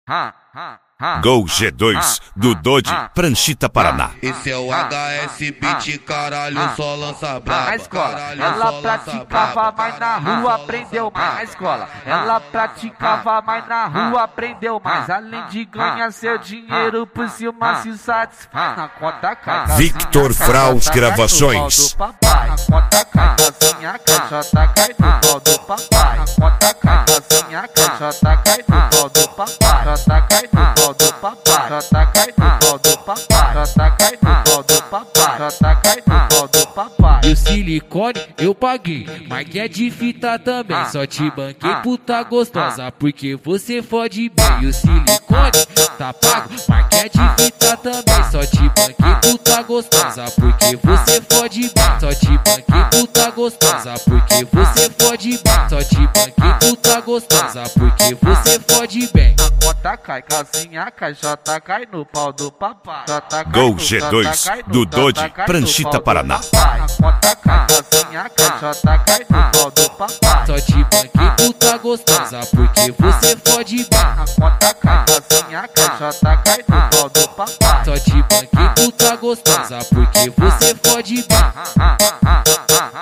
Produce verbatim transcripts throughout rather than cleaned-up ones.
Gol G dois do Dodi, Pranchita, Paraná. Esse é o H S Beat, caralho, só lança braba. Na escola, ela praticava, mas na rua aprendeu mais. Na escola, ela praticava, mas na rua aprendeu mais. Além de ganhar seu dinheiro, por cima se satisfaz. Na conta cai, Victor Fraus Gravações. Na conta cai, casinha, caixota cai no pau do papai. Na conta cai, casinha, caixota cai no pau do papai. Jota cai no pau do papai. Jota cai no pau do papai. Jota cai no pau do papai. Jota cai no pau do papai. E o silicone eu paguei, mas que é de fita também. Só te banquei, puta gostosa, porque você fode bem. E o silicone tá pago, mas que é de fita também. Só te banquei, puta gostosa, porque você fode bem. Só te banquei, puta gostosa, porque você fode bem. Só te banquei, puta gostosa, porque você fode bem. Na conta cai, casinha, caixota cai no pau do papai. Jota cai Gol no, G jota dois cai no, do jota Dodi, cai no Pranchita, pau do Paraná. papai. Na conta cai, casinha, caixota cai no pau do papai. Só te banquei, puta gostosa, porque você fode bem. Na conta cai, casinha, caixota cai no pau do papai. Só te banquei, puta gostosa, porque você fode bem.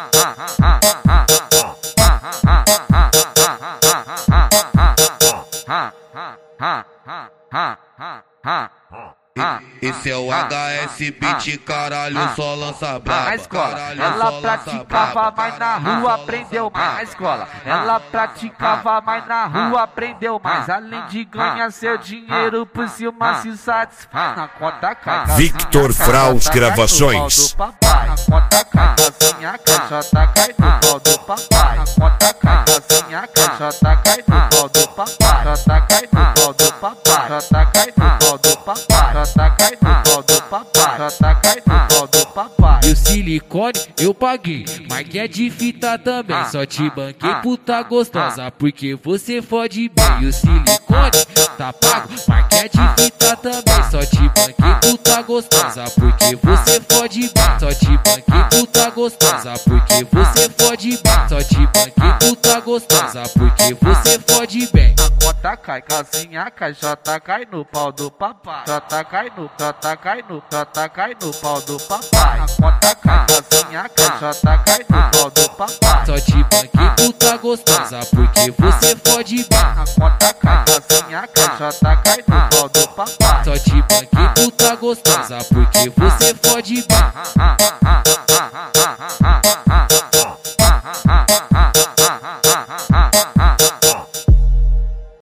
Esse é o H S Beat, caralho, só lança braba. Na escola, Caralho, ela só lança praticava, braba. mas na Caralho, rua só aprendeu lança mais. Na braba. escola, ela praticava, mas na rua aprendeu mais. Além de ganhar seu dinheiro, por cima se satisfaz. Na conta cai, Victor Fraus Gravações. Na conta cai, casinha, caixota cai no pau do papai. Na conta cai, casinha, caixota cai no pau do papai. Jota cai no pau do papai. Jota cai no pau do papai. Jota cai no pau do papai. Jota cai no pau do papai. E o silicone eu paguei, mas que é de fita também. Só te banquei, puta gostosa, porque você fode bem. E o silicone tá pago, mas que é de fita também. Só te banquei, puta gostosa, porque você fode bem. Só te banquei, puta gostosa, porque você fode bem. Só te banquei, puta gostosa, porque você fode bem. Na conta cai, casinha, caixota cai no pau do papai. Jota cai no, jota cai no, jota cai no pau do papai. Na conta cai, casinha, caixota cai no pau do papai. Só te banquei, puta gostosa, porque você fode bem. Na conta cai, casinha, caixota cai no pau do papai. Só te banquei, puta gostosa, porque você fode bem.